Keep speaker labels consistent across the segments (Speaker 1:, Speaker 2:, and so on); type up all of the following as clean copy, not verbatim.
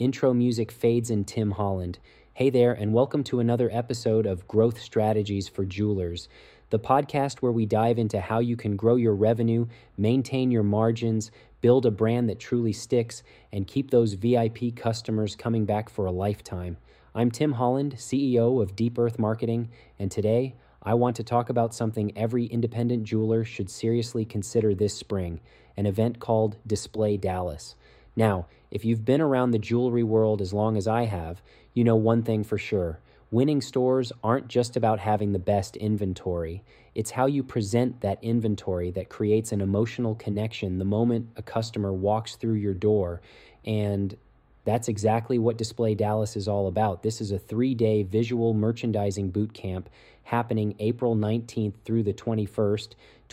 Speaker 1: Intro music fades in Tim Holland. Hey there, and welcome to another episode of Growth Strategies for Jewelers, the podcast where we dive into how you can grow your revenue, maintain your margins, build a brand that truly sticks, and keep those VIP customers coming back for a lifetime. I'm Tim Holland, CEO of Deep Earth Marketing, and today I want to talk about something every independent jeweler should seriously consider this spring, an event called Display Dallas. Now, if you've been around the jewelry world as long as I have, you know one thing for sure. Winning stores aren't just about having the best inventory. It's how you present that inventory that creates an emotional connection the moment a customer walks through your door. And that's exactly what Display Dallas is all about. This is a 3-day visual merchandising boot camp happening April 19th through the 21st,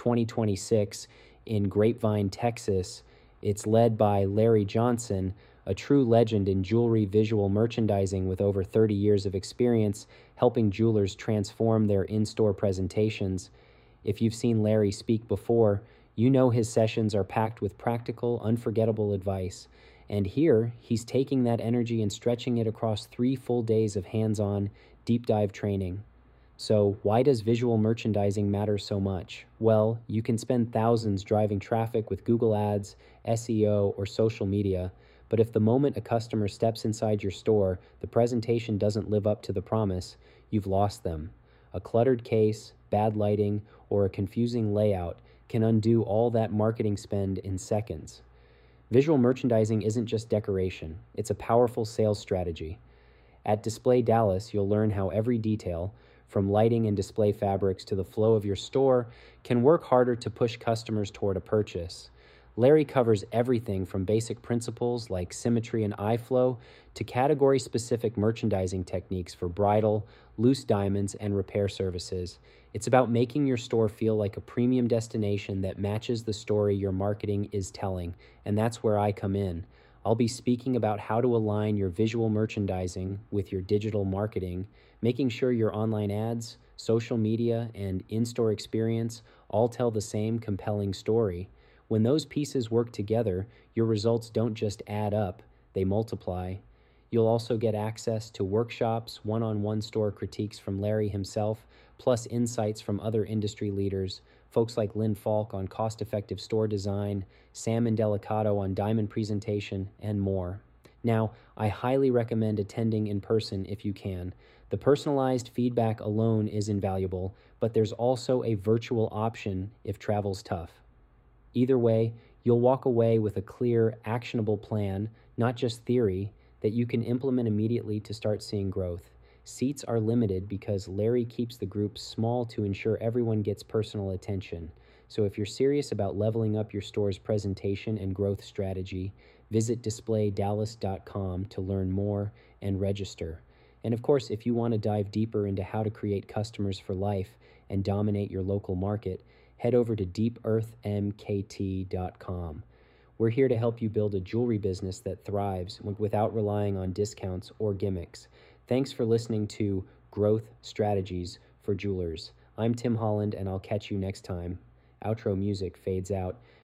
Speaker 1: 2026 in Grapevine, Texas. It's led by Larry Johnson, a true legend in jewelry visual merchandising with over 30 years of experience helping jewelers transform their in-store presentations. If you've seen Larry speak before, you know his sessions are packed with practical, unforgettable advice. And here, he's taking that energy and stretching it across 3 full days of hands-on, deep dive training. So why does visual merchandising matter so much? Well, you can spend thousands driving traffic with Google Ads, SEO, or social media, but if the moment a customer steps inside your store, the presentation doesn't live up to the promise, you've lost them. A cluttered case, bad lighting, or a confusing layout can undo all that marketing spend in seconds. Visual merchandising isn't just decoration, it's a powerful sales strategy. At Display Dallas, you'll learn how every detail, from lighting and display fabrics to the flow of your store, can work harder to push customers toward a purchase. Larry covers everything from basic principles like symmetry and eye flow to category-specific merchandising techniques for bridal, loose diamonds, and repair services. It's about making your store feel like a premium destination that matches the story your marketing is telling, and that's where I come in. I'll be speaking about how to align your visual merchandising with your digital marketing, making sure your online ads, social media, and in-store experience all tell the same compelling story. When those pieces work together, your results don't just add up, they multiply. You'll also get access to workshops, one-on-one store critiques from Larry himself, plus insights from other industry leaders, folks like Lynn Falk on cost-effective store design, Sam Indelicato on diamond presentation, and more. Now, I highly recommend attending in person if you can. The personalized feedback alone is invaluable, but there's also a virtual option if travel's tough. Either way, you'll walk away with a clear, actionable plan, not just theory, that you can implement immediately to start seeing growth. Seats are limited because Larry keeps the group small to ensure everyone gets personal attention. So if you're serious about leveling up your store's presentation and growth strategy, visit displaydallas.com to learn more and register. And of course, if you want to dive deeper into how to create customers for life and dominate your local market, head over to deepearthmkt.com. We're here to help you build a jewelry business that thrives without relying on discounts or gimmicks. Thanks for listening to Growth Strategies for Jewelers. I'm Tim Holland, and I'll catch you next time. Outro music fades out.